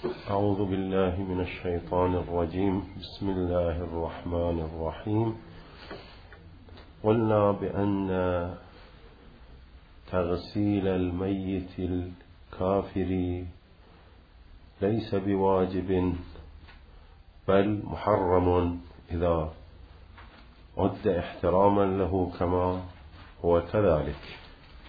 أعوذ بالله من الشيطان الرجيم. بسم الله الرحمن الرحيم. قلنا بأن تغسيل الميت الكافر ليس بواجب بل محرم إذا عد احتراما له كما هو كذلك،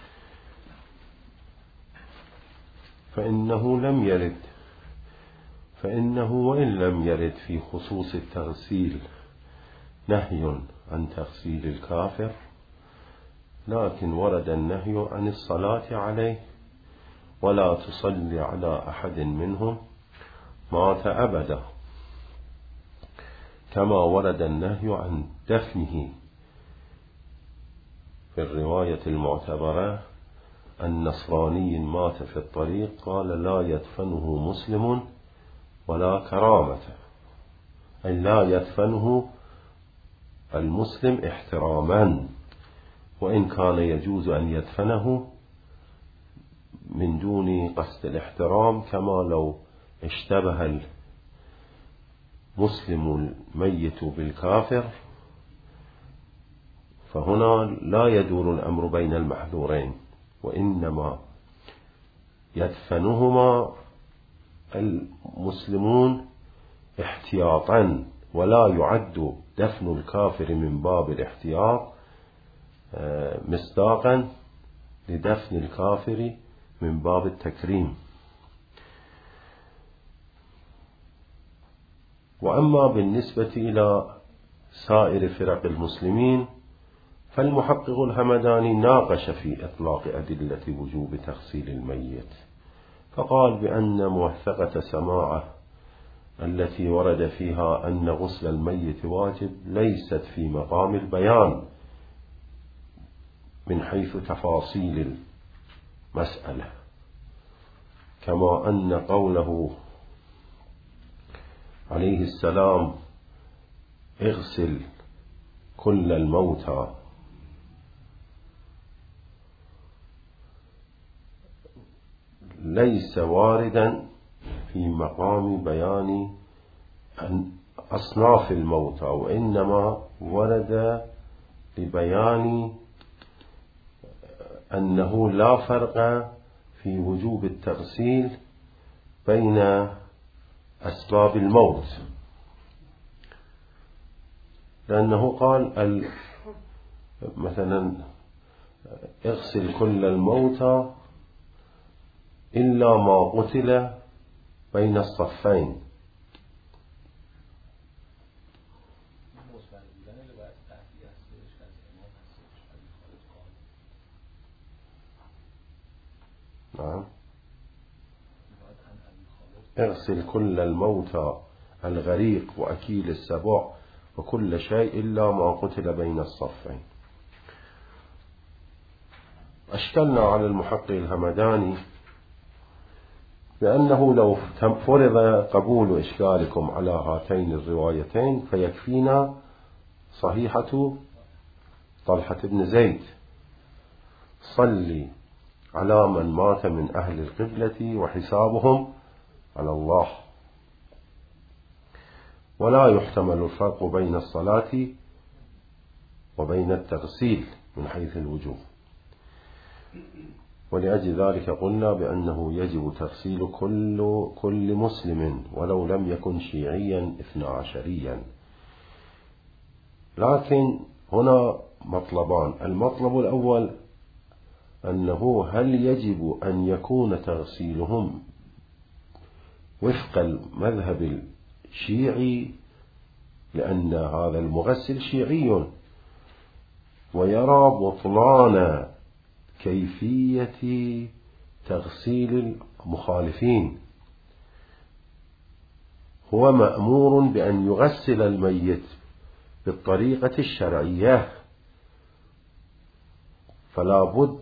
فإنه وإن لم يرد في خصوص التغسيل نهي عن تغسيل الكافر، لكن ورد النهي عن الصلاة عليه ولا تصلي على أحد منهم مات أبدا، كما ورد النهي عن دفنه في الرواية المعتبرة: النصراني مات في الطريق قال لا يدفنه مسلم ولا كرامة، أي لا يدفنه المسلم احتراما، وإن كان يجوز أن يدفنه من دون قصد الاحترام، كما لو اشتبه المسلم الميت بالكافر، فهنا لا يدور الأمر بين المحذورين، وإنما يدفنهما المسلمون احتياطا، ولا يعد دفن الكافر من باب الاحتياط مصداقا لدفن الكافر من باب التكريم. وأما بالنسبة إلى سائر فرق المسلمين فالمحقق الهمداني ناقش في إطلاق أدلة وجوب تغسيل الميت، فقال بأن موثقة سماعة التي ورد فيها أن غسل الميت واجب ليست في مقام البيان من حيث تفاصيل المسألة، كما أن قوله عليه السلام اغسل كل الموتى ليس واردا في مقام بيان أصناف الموتى، وإنما ورد لبيان أنه لا فرق في وجوب التغسيل بين أسباب الموت، لأنه قال مثلا اغسل كل الموتى إلا ما قتل بين الصفين، نعم، اغسل كل الموتى الغريق وأكيل السبع وكل شيء إلا ما قتل بين الصفين. أشكلنا على المحقق الهمداني بأنه لو فرض قبول إشكالكم على هاتين الروايتين فيكفينا صحيحة طلحة بن زيد: صلي على من مات من أهل القبلة وحسابهم على الله. ولا يحتمل الفرق بين الصلاة وبين التغسيل من حيث الوجوب، ولأجل ذلك قلنا بأنه يجب تغسيل كل مسلم ولو لم يكن شيعيا 12، لكن هنا مطلبان: المطلب الأول أنه هل يجب أن يكون تغسيلهم وفق المذهب الشيعي، لأن هذا المغسل شيعي ويرى بطلان كيفية تغسيل المخالفين، هو مأمور بأن يغسل الميت بالطريقة الشرعية، فلا بد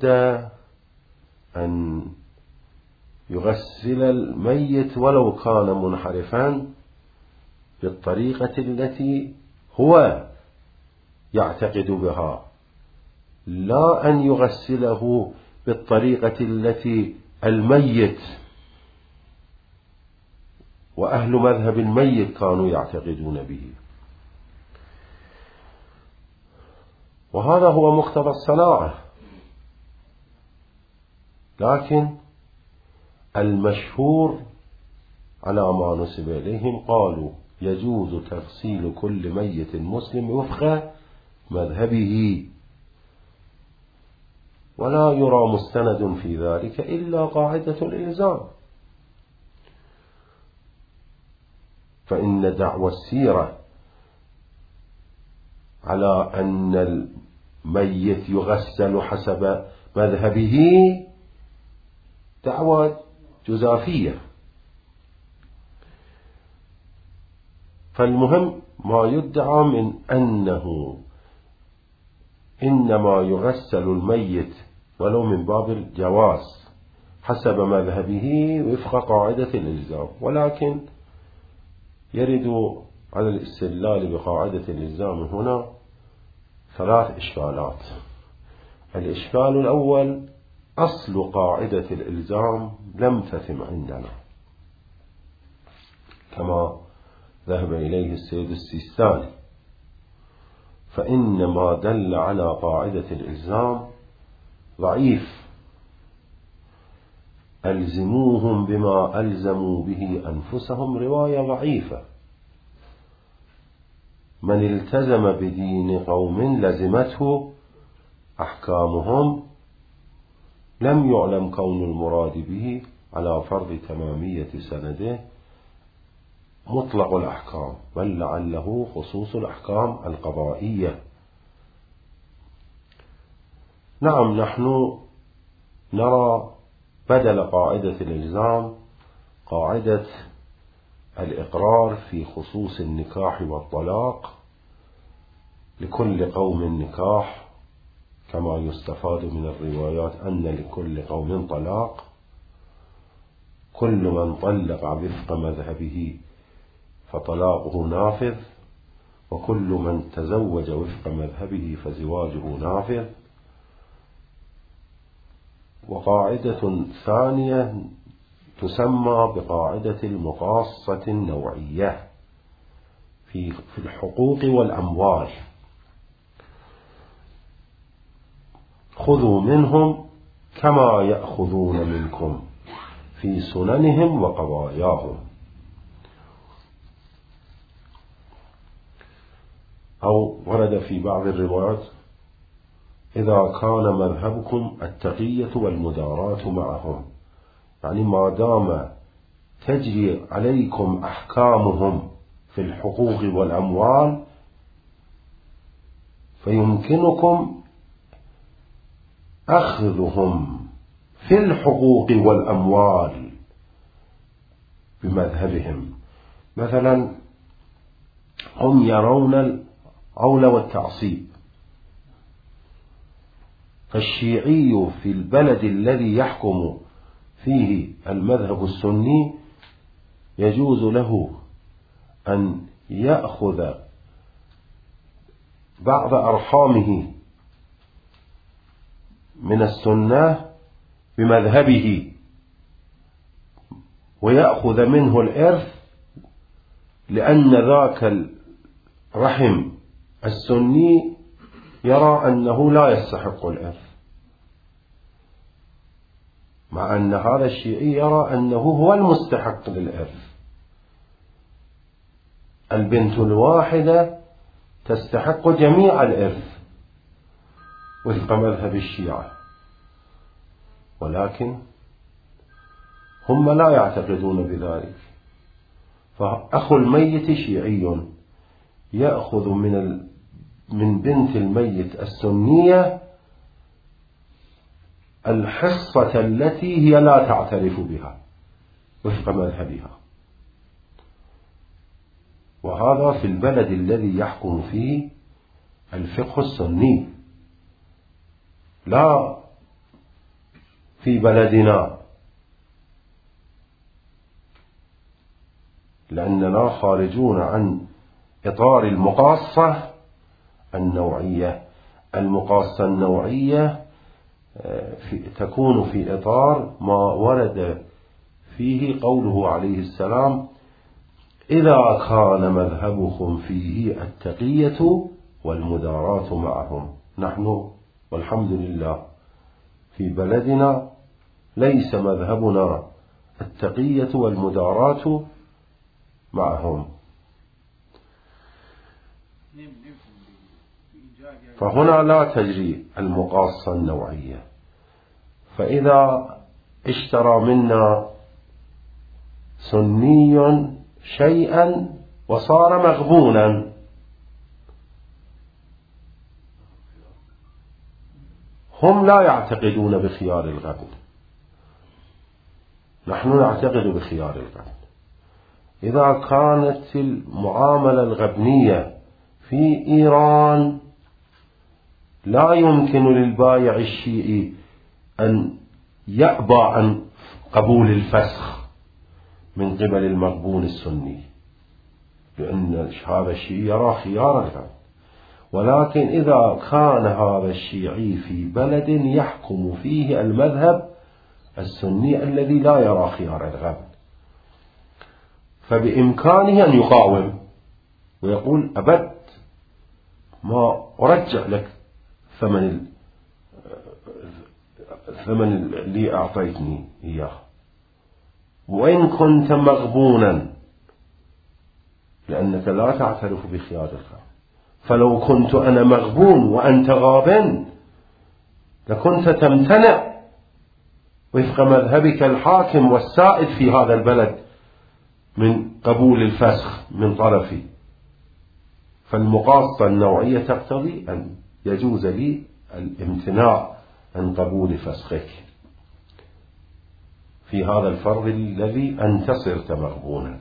أن يغسل الميت ولو كان منحرفا بالطريقة التي هو يعتقد بها، لا أن يغسله بالطريقة التي الميت وأهل مذهب الميت كانوا يعتقدون به. وهذا هو مقتضى الصناعة. لكن المشهور على ما نسب إليهم قالوا يجوز تغسيل كل ميت مسلم وفق مذهبه، ولا يرى مستند في ذلك إلا قاعدة الإلزام. فإن دعوى السيرة على أن الميت يغسل حسب مذهبه دعوى جزافية. فالمهم ما يدعى من أنه إنما يغسل الميت ولو من باب الجواز حسب مذهبه وفق قاعدة الإلزام، ولكن يرد على الاستدلال بقاعدة الإلزام هنا 3 إشكالات. الإشكال الأول: أصل قاعدة الإلزام لم تتم عندنا كما ذهب إليه السيد السيستاني، فإن ما دل على قاعدة الإلزام ضعيف. ألزموهم بما ألزموا به أنفسهم رواية ضعيفة. من التزم بدين قوم لزمته أحكامهم، لم يعلم كون المراد به على فرض تمامية سنده مطلق الأحكام، بل لعله خصوص الأحكام القضائية. نعم، نحن نرى بدل قاعدة الإلزام قاعدة الإقرار في خصوص النكاح والطلاق، لكل قوم نكاح، كما يستفاد من الروايات أن لكل قوم طلاق، كل من طلق وفق مذهبه فطلاقه نافذ، وكل من تزوج وفق مذهبه فزواجه نافذ. وقاعدة ثانية تسمى بقاعدة المقاصة النوعية في الحقوق والأموال: خذوا منهم كما يأخذون منكم في سننهم وقضاياهم. أو ورد في بعض الروايات: إذا كان مذهبكم التقية والمداراة معهم، يعني ما دام تجري عليكم أحكامهم في الحقوق والأموال فيمكنكم أخذهم في الحقوق والأموال بمذهبهم. مثلا هم يرون العول والتعصيب، فالشيعي في البلد الذي يحكم فيه المذهب السني يجوز له أن يأخذ بعض أرحامه من السنة بمذهبه ويأخذ منه الإرث، لأن ذاك الرحم السني يرى أنه لا يستحق الإرث، مع أن هذا الشيعي يرى أنه هو المستحق للإرث. البنت الواحدة تستحق جميع الإرث وفق مذهب الشيعة، ولكن هم لا يعتقدون بذلك. فأخو الميت شيعي يأخذ من بنت الميت السنية الحصة التي هي لا تعترف بها وفق مذهبها، وهذا في البلد الذي يحكم فيه الفقه السني، لا في بلدنا، لأننا خارجون عن إطار المقاصة النوعية. المقاصة النوعية تكون في إطار ما ورد فيه قوله عليه السلام: إذا كان مذهبكم فيه التقية والمداراة معهم. نحن والحمد لله في بلدنا ليس مذهبنا التقية والمداراة معهم، فهنا لا تجري المقاصة النوعية. فإذا اشترى منا سني شيئا وصار مغبونا، هم لا يعتقدون بخيار الغبن، نحن نعتقد بخيار الغبن. إذا كانت المعاملة الغبنية في إيران لا يمكن للبائع الشيعي أن يأبى عن قبول الفسخ من قبل المغبون السني، لأن هذا الشيعي يرى خيار الغبن. ولكن إذا كان هذا الشيعي في بلد يحكم فيه المذهب السني الذي لا يرى خيار الغبن، فبإمكانه أن يقاوم ويقول أبد ما أرجع لك ثمن اللي أعطيتني إياه، وإن كنت مغبونا، لأنك لا تعترف بخيار الغبن. فلو كنت أنا مغبون وأنت غابن لكنت تمتنع وفق مذهبك الحاكم والسائد في هذا البلد من قبول الفسخ من طرفي. فالمقاصة النوعية تقتضي أن يجوز لي الامتناع عن قبول فسخك في هذا الفرض الذي أنت صرت مغبونا.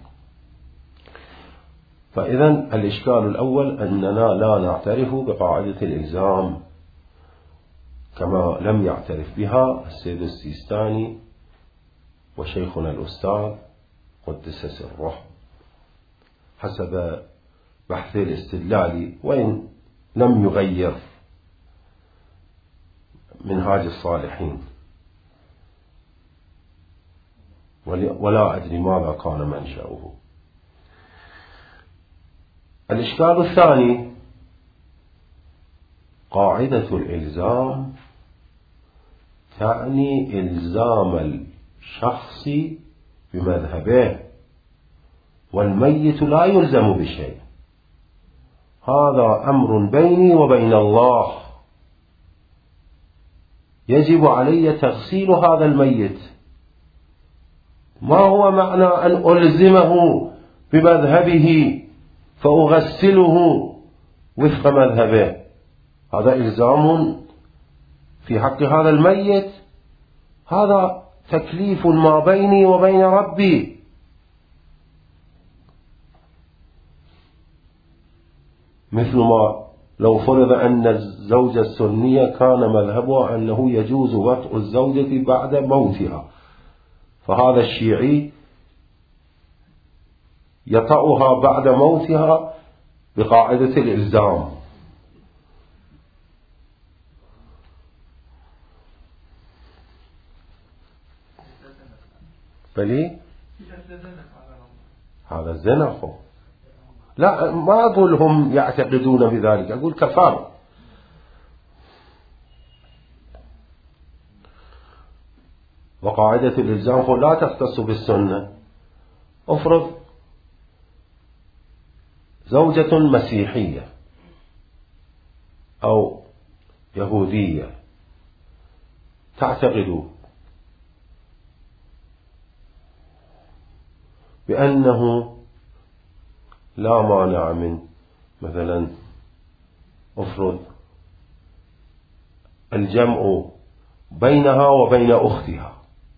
فإذا الإشكال الأول أننا لا نعترف بقاعدة الإلزام كما لم يعترف بها السيد السيستاني وشيخنا الأستاذ قدس سره حسب بحث الاستدلال، وإن لم يغير منهاج الصالحين، ولا أدري ماذا كان منشأه. الإشكال الثاني قاعدة الإلزام تعني إلزام الشخص بمذهبه، والميت لا يلزم بشيء. هذا أمر بيني وبين الله، يجب علي تغسيل هذا الميت. ما هو معنى أن ألزمه بمذهبه فأغسله وفق مذهبه؟ هذا إلزام في حق هذا الميت، هذا تكليف ما بيني وبين ربي. مثل ما لو فرض أن الزوجة السنية كان مذهبها أنه يجوز وطء الزوجة بعد موتها، فهذا الشيعي يطأها بعد موتها بقاعدة الإلزام. بلي هذا الزنا. لا، ما أقول هم يعتقدون بذلك، أقول كفار. وقاعدة الإلزام لا تختص بالسنة. أفرض زوجة مسيحية أو يهودية تعتقد بأنه لا مانع من مثلا أفرض الجمع بينها وبين أختها،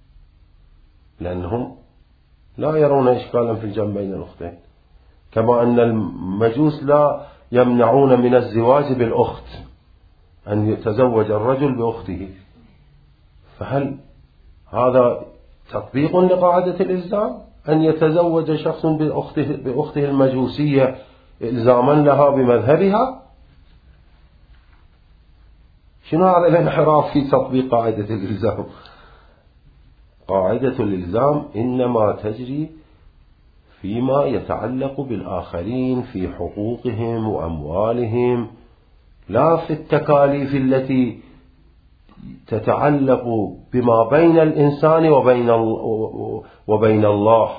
لأنهم لا يرون إشكالا في الجمع بين الأختين، كما أن المجوس لا يمنعون من الزواج بالأخت، أن يتزوج الرجل بأخته. فهل هذا تطبيق لقاعدة الإلزام أن يتزوج شخص بأخته المجوسية إلزاما لها بمذهبها؟ شنو هذا الانحراف في تطبيق قاعدة الإلزام؟ قاعدة الإلزام إنما تجري فيما يتعلق بالآخرين في حقوقهم وأموالهم، لا في التكاليف التي تتعلق بما بين الإنسان وبين الله.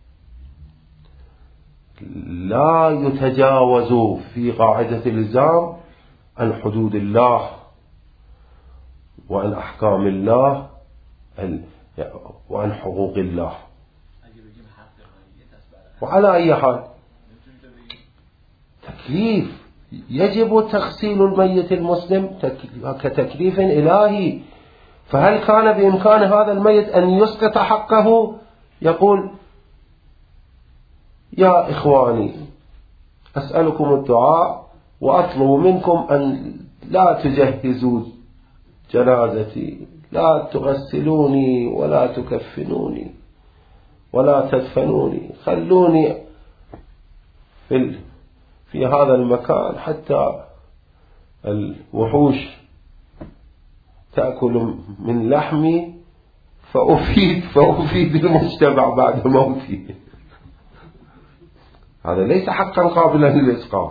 لا يتجاوز في قاعدة الإلزام عن حدود الله وعن أحكام الله وعن حقوق الله. وعلى أي حال تكليف يجب تغسيل الميت المسلم كتكليف إلهي. فهل كان بإمكان هذا الميت أن يسقط حقه؟ يقول: يا إخواني، أسألكم الدعاء وأطلب منكم أن لا تجهزوا جنازتي، لا تغسلوني ولا تكفنوني ولا تدفنوني، خلوني في هذا المكان حتى الوحوش تأكل من لحمي فأفيد المجتمع بعد موتي. هذا ليس حقا قابلا للإسقاط.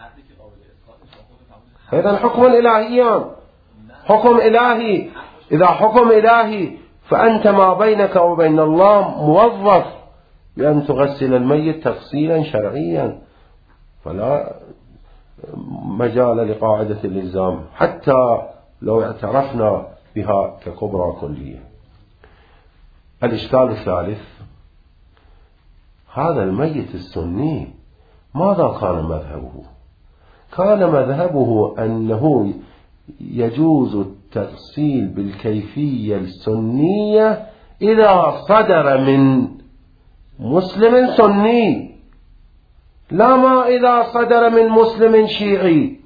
هذا حكم إلهي، حكم إلهي. إذا حكم إلهي فأنت ما بينك وبين الله موظف بأن تغسل الميت تغسيلا شرعيا، فلا مجال لقاعدة الإلزام حتى لو اعترفنا بها ككبرى كلية. الإشكال الثالث: هذا الميت السني ماذا كان مذهبه؟ كان مذهبه أنه يجوز التغسيل بالكيفية السنية إذا صدر من مسلم سني، لا ما إذا صدر من مسلم شيعي.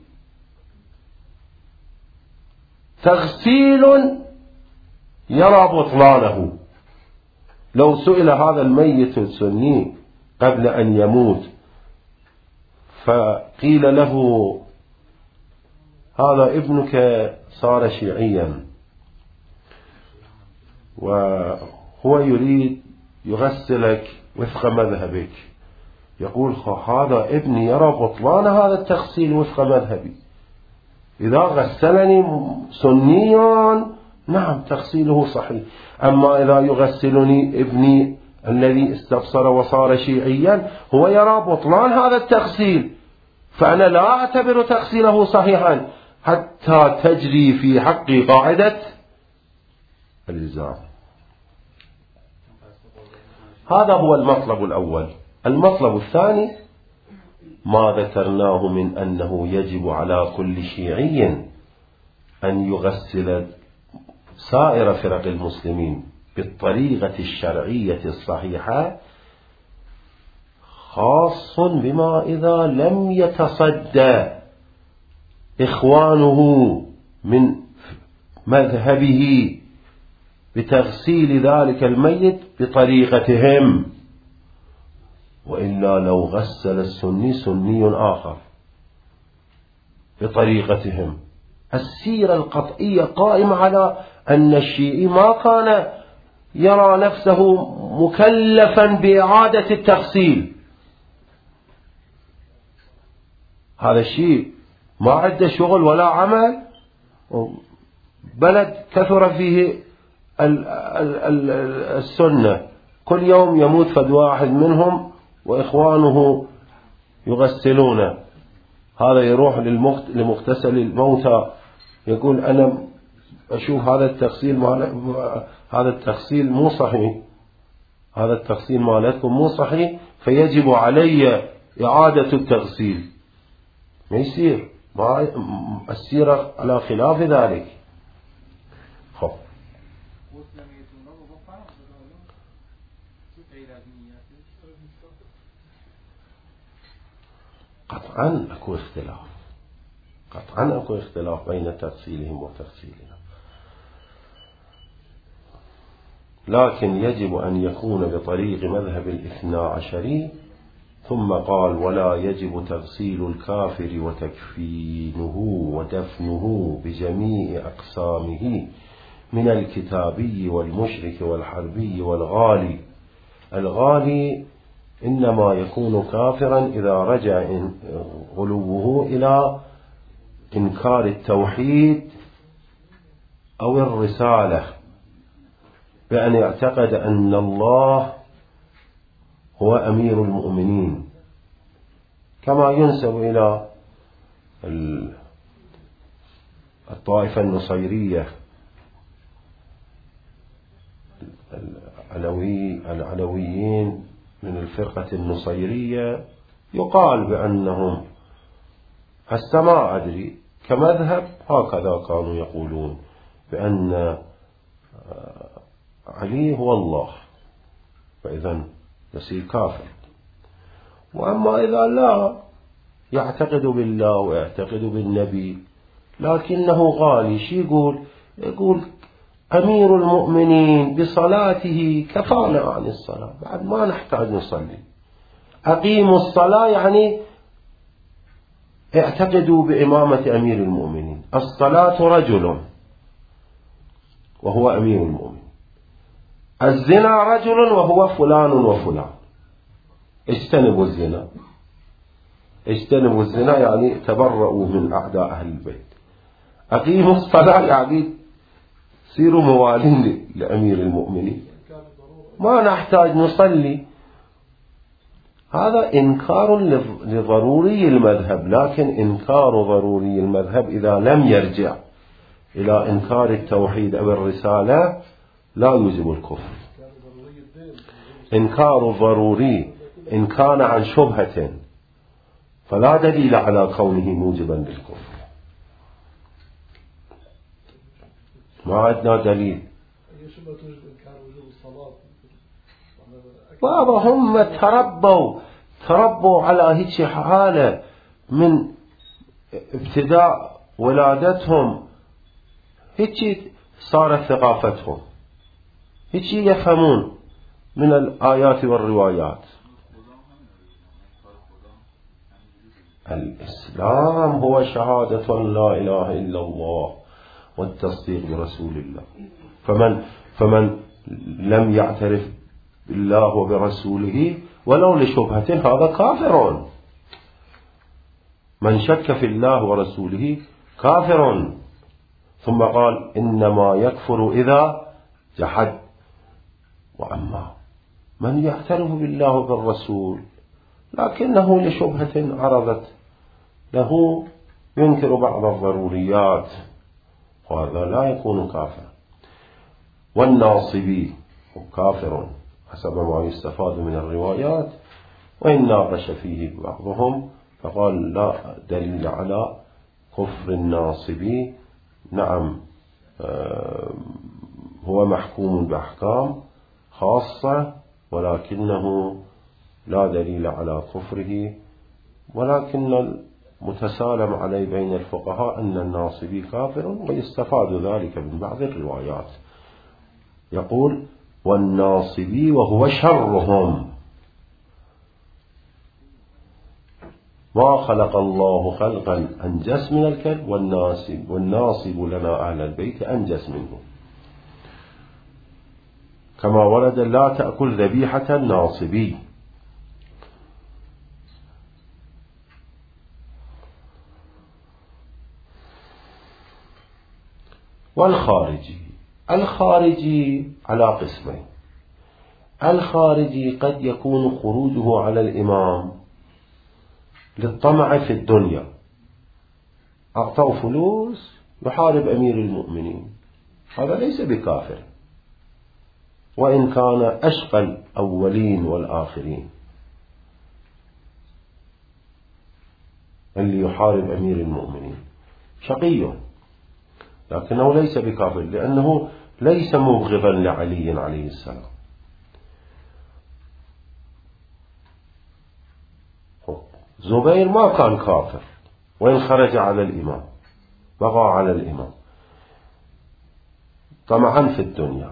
تغسيل يرى بطلانه. لو سئل هذا الميت السني قبل أن يموت فقيل له: هذا ابنك صار شيعيا وهو يريد يغسلك وفق مذهبك، يقول: هذا ابني يرى بطلان هذا التغسيل وفق مذهبي، إذا غسلني سنيا نعم تغسيله صحيح، أما إذا يغسلني ابني الذي استبصر وصار شيعيا هو يرى بطلان هذا التغسيل، فأنا لا أعتبر تغسيله صحيحا حتى تجري في حقي قاعدة الإلزام. هذا هو المطلب الأول. المطلب الثاني ما ذكرناه من أنه يجب على كل شيعي أن يغسل سائر فرق المسلمين بالطريقة الشرعية الصحيحة، خاص بما إذا لم يتصدى إخوانه من مذهبه بتغسيل ذلك الميت بطريقتهم، وإلا لو غسل السني سني آخر بطريقتهم. السيرة القطعية قائمة على أن الشيعي ما كان يرى نفسه مكلفا بإعادة التغسيل. هذا الشيء ما عنده شغل ولا عمل، بلد كثر فيه السنة، كل يوم يموت فد واحد منهم وإخوانه يغسلونه. هذا يروح لمغتسل الموتى يقول: أنا أشوف هذا التغسيل مو صحيح، هذا التغسيل مالتكم مو صحيح، فيجب علي إعادة التغسيل. ما يصير، السيرة على خلاف ذلك. خب قطعا أكو اختلاف بين تغسيلهم وتغسيلنا، لكن يجب أن يكون بطريق مذهب الاثنى عشري. ثم قال: ولا يجب تغسيل الكافر وتكفينه ودفنه بجميع أقسامه من الكتابي والمشرك والحربي والغالي. الغالي إنما يكون كافرا إذا رجع غلوه إلى إنكار التوحيد أو الرسالة، بأن يعتقد أن الله هو أمير المؤمنين، كما ينسب إلى الطائفة النصيرية العلويين من الفرقة النصيرية، يقال بأنهم هسه ما أدري كمذهب هكذا كانوا يقولون بأن علي هو الله، فإذا يصير كافر. وأما إذا لا يعتقد بالله ويعتقد بالنبي لكنه غالي، شي يقول أمير المؤمنين بصلاته كفانا عن الصلاة، بعد ما نحتاج نصلي. أقيموا الصلاة يعني اعتقدوا بإمامة أمير المؤمنين. الصلاة رجل وهو أمير المؤمنين، الزنا رجل وهو فلان وفلان. اجتنبوا الزنا، اجتنبوا الزنا يعني تبرؤوا من أعداء أهل البيت. أقيموا الصلاة يعني صيروا موالين لأمير المؤمنين، ما نحتاج نصلي. هذا إنكار لضروري المذهب، لكن إنكار ضروري المذهب إذا لم يرجع إلى إنكار التوحيد أو الرسالة لا يوجب الكفر. إنكار ضروري إن كان عن شبهة فلا دليل على كونه موجبا للكفر، ما عندنا دليل. بابا هم تربوا على هيك حالة من ابتداء ولادتهم، هيك صارت ثقافتهم، هيك يفهمون من الآيات والروايات. الإسلام هو شهادة لا إله إلا الله والتصديق برسول الله، فمن لم يعترف بالله وبرسوله ولو لشبهة هذا كافر. من شك في الله ورسوله كافر. ثم قال إنما يكفر إذا جحد. وأما من يعترف بالله وبالرسول لكنه لشبهة عرضت له ينكر بعض الضروريات، وهذا لا يكون كافر. والناصبي كافر حسب ما يستفاد من الروايات، وإن ناقش فيه بعضهم فقال لا دليل على كفر الناصبي. نعم هو محكوم بأحكام خاصة ولكنه لا دليل على كفره، ولكن المتسالم عليه بين الفقهاء أن الناصبي كافر، ويستفاد ذلك من بعض الروايات. يقول والناصبي وهو شرهم، ما خلق الله خلقا أنجس من الكلب، والناصب لنا أهل البيت أنجس منه، كما ورد لا تأكل ذبيحة الناصبي. الخارجي على قسمين. الخارجي قد يكون خروجه على الإمام للطمع في الدنيا، أعطوا فلوس يحارب أمير المؤمنين، هذا ليس بكافر وإن كان أشقى الأولين والآخرين. اللي يحارب أمير المؤمنين شقي، لكنه ليس بكافر لأنه ليس مبغضا لعلي عليه السلام. زبير ما كان كافر وإن خرج على الإمام، بغى على الإمام طمعا في الدنيا.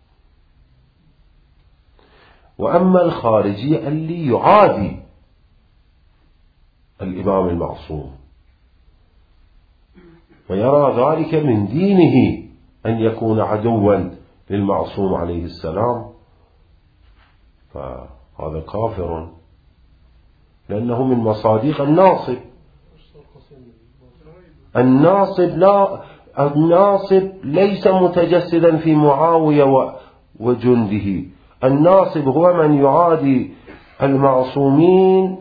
وأما الخارجي اللي يعادي الإمام المعصوم ويرى ذلك من دينه أن يكون عدوا للمعصوم عليه السلام، فهذا هذا كافر، لأنه من مصادق الناصب. الناصب ليس متجسدا في معاوية وجنده. الناصب هو من يعادي المعصومين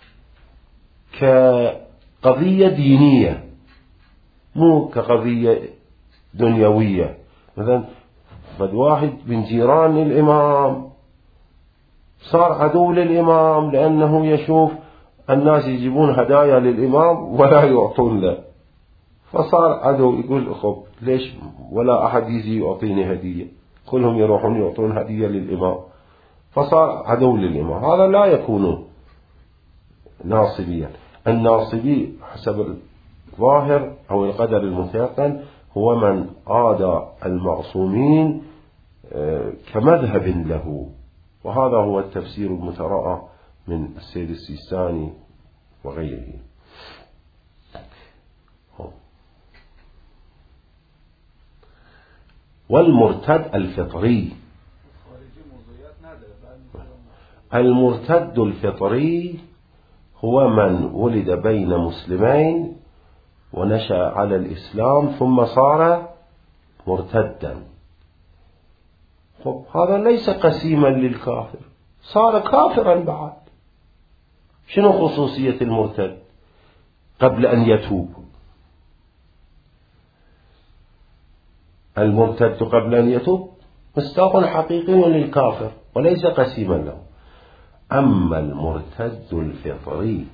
كقضية دينية، مو كقضية دنيوية. مثلا واحد من جيران الإمام صار عدو للإمام لأنه يشوف الناس يجيبون هدايا للإمام ولا يعطون له، فصار عدو. يقول خب ليش ولا أحد يجي يعطيني هدية، كلهم يروحون يعطون هدية للإمام، فصار عدو للإمام. هذا لا يكون ناصبيا. الناصبي حسب الظاهر أو القدر المتيقن هو من عادى المعصومين كمذهب له، وهذا هو التفسير المترأى من السيد السيستاني وغيره. والمرتد الفطري، المرتد الفطري هو من ولد بين مسلمين ونشأ على الإسلام ثم صار مرتدا. هذا ليس قسيما للكافر، صار كافرا بعد. شنو خصوصية المرتد قبل أن يتوب؟ المرتد قبل أن يتوب مصداق حقيقي للكافر وليس قسيما له. أما المرتد الفطري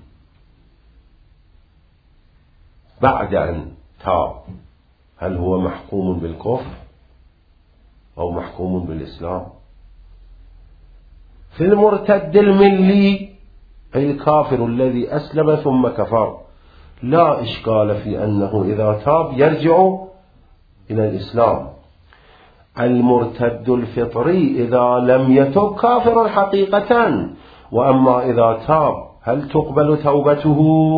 بعد أن تاب، هل هو محكوم بالكفر أو محكوم بالإسلام؟ في المرتد الملي أي الكافر الذي أسلم ثم كفر لا إشكال في أنه إذا تاب يرجع إلى الإسلام. المرتد الفطري إذا لم يتب كافر حقيقة، وأما إذا تاب هل تقبل توبته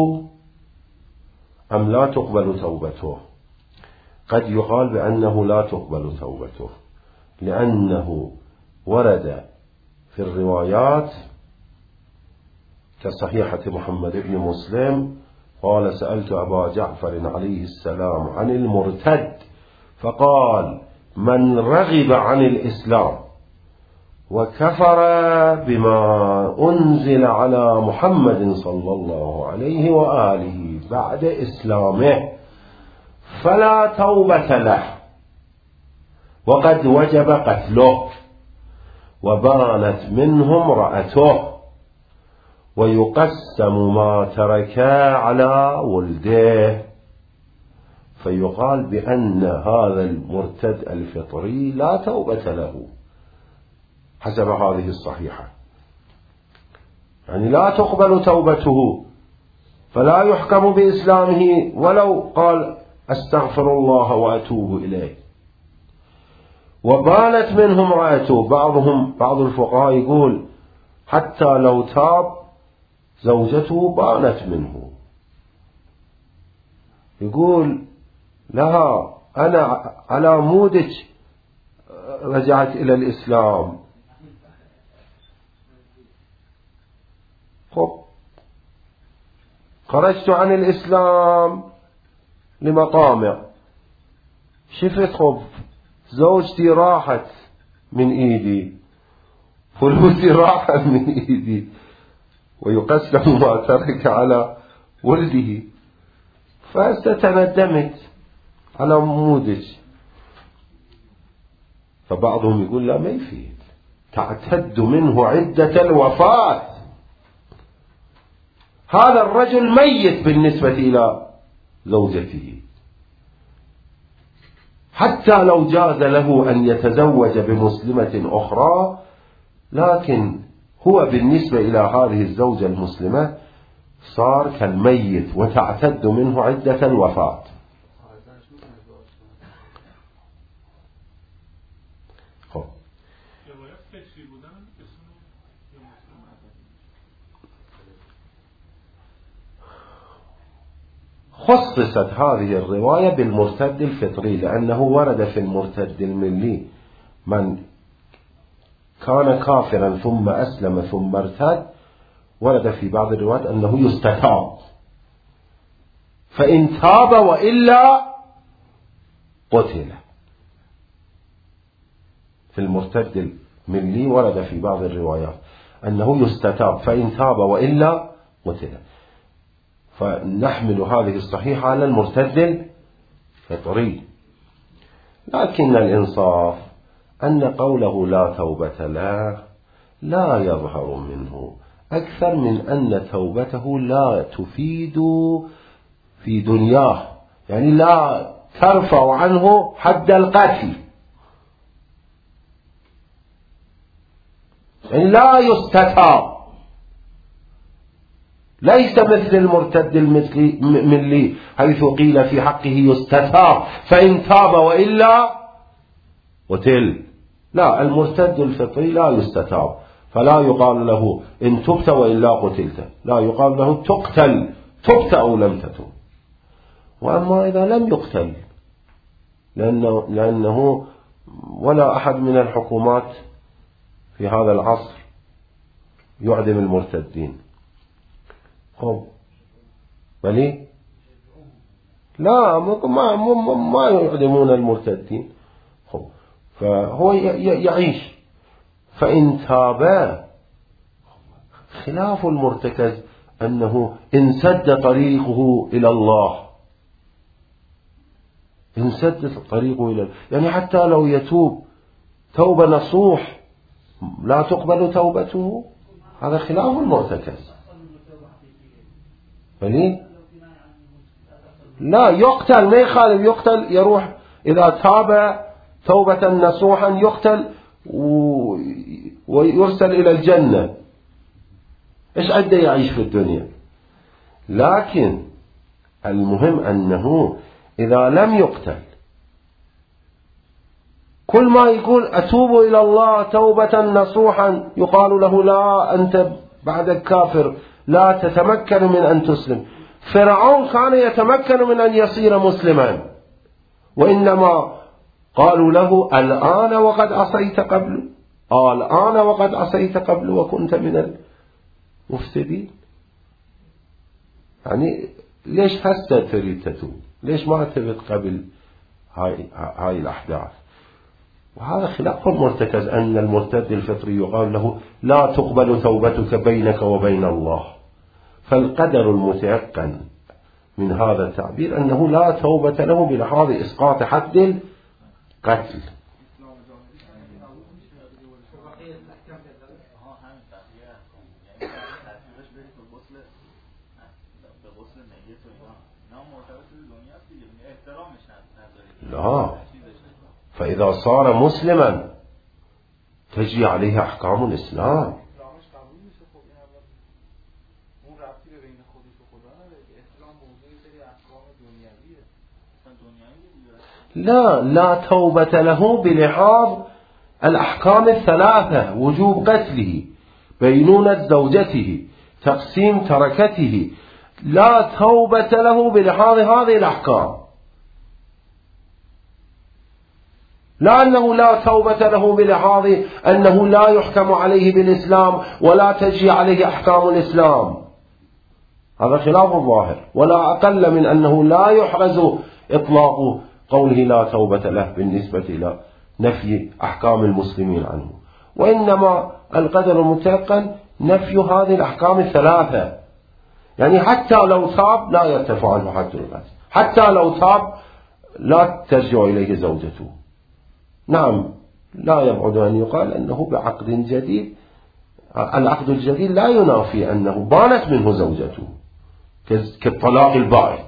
أم لا تقبل توبته؟ قد يقال بأنه لا تقبل توبته، لأنه ورد في الروايات كصحيحة محمد بن مسلم قال: سألت أبا جعفر عليه السلام عن المرتد فقال: من رغب عن الإسلام وكفر بما أنزل على محمد صلى الله عليه وآله بعد إسلامه فلا توبة له، وقد وجب قتله، وبانت منه امرأته، ويقسم ما ترك على ولده. فيقال بأن هذا المرتد الفطري لا توبة له حسب هذه الصحيحة، يعني لا تقبل توبته، فلا يحكم بإسلامه ولو قال أستغفر الله وأتوب إليه. وبانت منه امرأته. بعض الفقهاء يقول حتى لو تاب زوجته بانت منه، يقول لها أنا على مودك رجعت إلى الإسلام. خرجت عن الإسلام لمطامع، شفت زوجتي راحت من إيدي، فلوسي راحت من إيدي، ويقسم ما ترك على ولده، فاستندمت على مودك. فبعضهم يقول لا، ما يفيد، تعتد منه عدة الوفاة. هذا الرجل ميت بالنسبة إلى زوجته، حتى لو جاز له أن يتزوج بمسلمة أخرى، لكن هو بالنسبة إلى هذه الزوجة المسلمة صار كالميت، وتعتد منه عدة الوفاة. خصصت هذه الرواية بالمرتد الفطري، لأنه ورد في المرتد الملي من كان كافرا ثم أسلم ثم ارتد ورد في بعض الروايات أنه يستتاب، فإن تاب وإلا قتل. في المرتد الملي ورد في بعض الروايات أنه يستتاب، فإن تاب وإلا قتل. فنحمل هذه الصحيحة على المرتد الفطري. لكن الإنصاف أن قوله لا توبة له لا يظهر منه أكثر من أن توبته لا تفيد في دنياه، يعني لا ترفع عنه حد القتل، يعني لا يستتاب، ليس مثل المرتد الملي حيث قيل في حقه يستتاب فإن تاب وإلا قتل. لا، المرتد الفطري لا يستتاب، فلا يقال له إن تبت وإلا قتلت، لا يقال له تقتل تبت أو لم تتب. وأما إذا لم يقتل، لأنه ولا أحد من الحكومات في هذا العصر يعدم المرتدين، بلي لا ما يعدمون المرتدين، فهو يعيش. فإن تاب، خلاف المرتكز أنه انسد طريقه إلى الله، انسد طريقه إلى الله، يعني حتى لو يتوب توبة نصوح لا تقبل توبته، هذا خلاف المرتكز. فليه؟ لا يقتل، ما يخالف يقتل، يروح إذا تاب توبة نصوحا يقتل ويرسل إلى الجنة، إيش عده يعيش في الدنيا. لكن المهم أنه إذا لم يقتل، كل ما يقول أتوب إلى الله توبة نصوحا يقال له لا، أنت بعدك كافر، لا تتمكن من أن تسلم. فرعون كان يتمكن من أن يصير مسلما، وإنما قالوا له الآن وقد عصيت قبل، الآن وقد عصيت قبل وكنت من المفسدين. يعني ليش هسه تريد تتوب؟ ليش ما تبت قبل هاي الأحداث؟ وهذا خلاف المرتكز، أن المرتد الفطري يقال له لا تقبل توبتك بينك وبين الله. فالقدر المتيقن من هذا التعبير أنه لا توبة له بلحاظ إسقاط حد القتل. لا، فإذا صار مسلما تجي عليه أحكام الإسلام. لا توبة له بلحاظ الأحكام الثلاثة: وجوب قتله، بينونة زوجته، تقسيم تركته. لا توبة له بلحاظ هذه الأحكام، لأنه لا توبة له بلحاظ أنه لا يحكم عليه بالإسلام ولا تجي عليه أحكام الإسلام، هذا خلاف الظاهر. ولا أقل من أنه لا يحرز إطلاق قوله لا توبة له بالنسبة إلى نفي أحكام المسلمين عنه، وإنما القدر المتيقن نفي هذه الأحكام الثلاثة. يعني حتى لو تاب لا يرتفع عنه حد القتل، حتى لو تاب لا ترجع إليه زوجته. نعم، لا يبعد أن يقال أنه بعقد جديد، العقد الجديد لا ينافي أنه بانت منه زوجته كالطلاق البائن.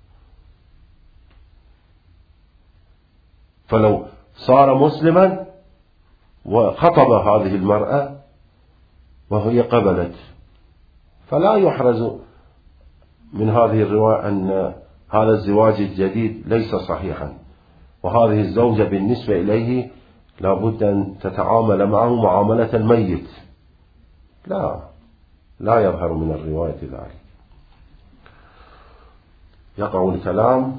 فلو صار مسلما وخطب هذه المرأة وهي قبلت، فلا يحرز من هذه الرواية أن هذا الزواج الجديد ليس صحيحا، وهذه الزوجة بالنسبة إليه لابد أن تتعامل معه معاملة الميت. لا يظهر من الرواية ذلك. يقع الكلام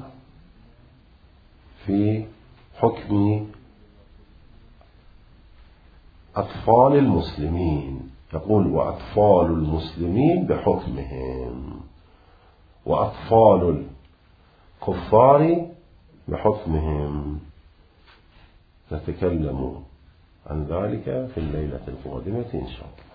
في حكم أطفال المسلمين، يقول وأطفال المسلمين بحكمهم، وأطفال الكفار بحكمهم. نتكلم عن ذلك في الليلة القادمة إن شاء الله.